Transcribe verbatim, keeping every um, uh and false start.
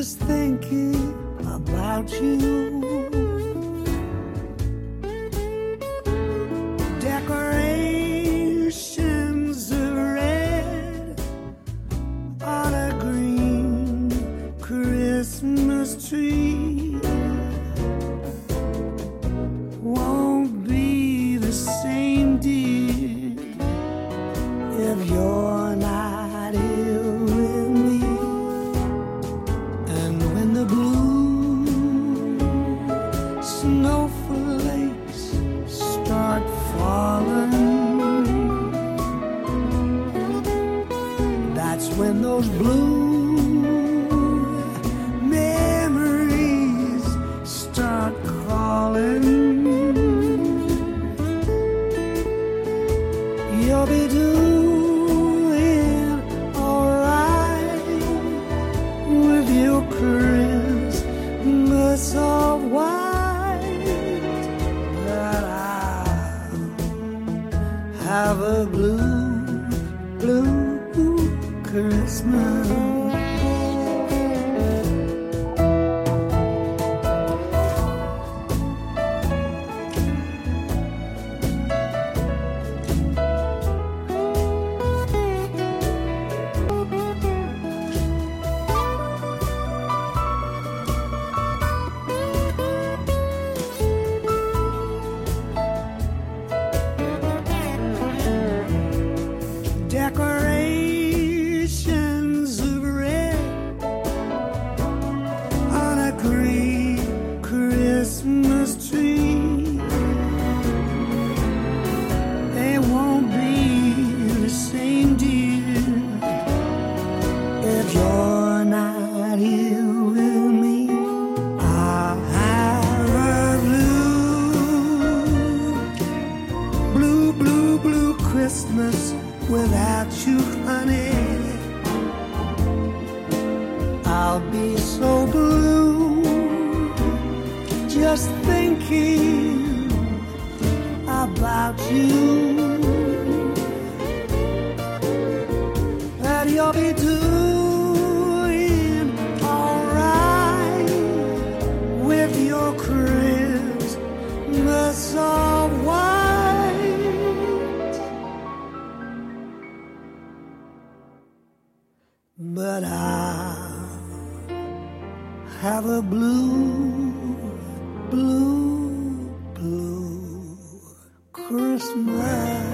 just thinking about you. Decorations of red on a green Christmas tree won't be the same, dear, if you're not here with me. And when the blue snowflakes start falling, that's when those blue memories start calling. You'll be doing alright with your Christmas of white, but I'll have a blue, blue Christmas. Decorations of red on a green Christmas tree, they won't be the same, dear, if you're not here with me. I'll have a blue, blue, blue, blue Christmas without you, honey. I'll be so blue just thinking about you, that you'll be doing alright with your Christmas of white, but I'll have a blue, blue, blue Christmas.